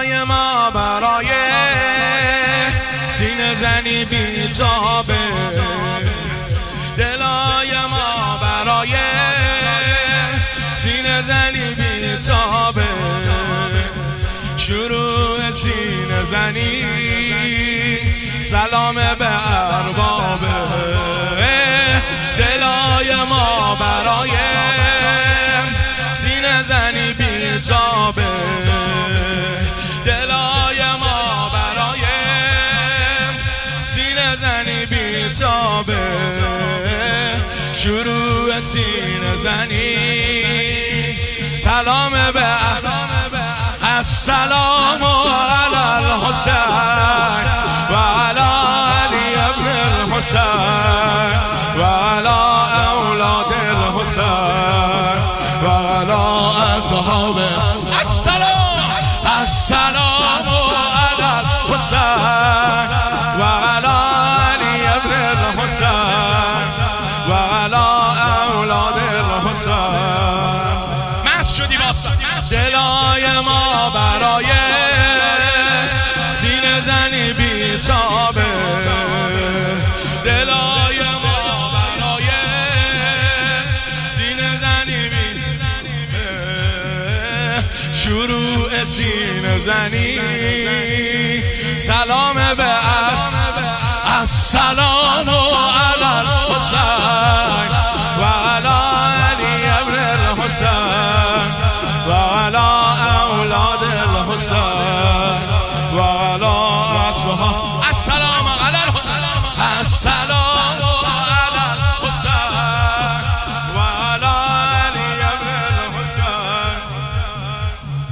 دلای ما برای سینه زنی بی‌تابه، دلای ما برای سینه زنی بی‌تابه، شروع سینه زنی سلام به اربابه، دلای ما برای سینه زنی بی‌تابه، دلای ما برای سینه زنی بی‌تابه، شروع سینه زنی سلام به السلام علی الحسین و علی علی ابن الحسین و علی اولاد الحسین و علی اصحاب السلام علی الحسین و علی علی ابن الحسین و علی اولاد الحسین. مست شدی واسه دلای ما برای سینه زنی بی‌تابه، دلای ما برای سینه زنی بی‌تابه، شروع سینه زنی سلام به السلام علی الحسین و علی علی ابن الحسین و علی اولاد الحسین و علی اصحاب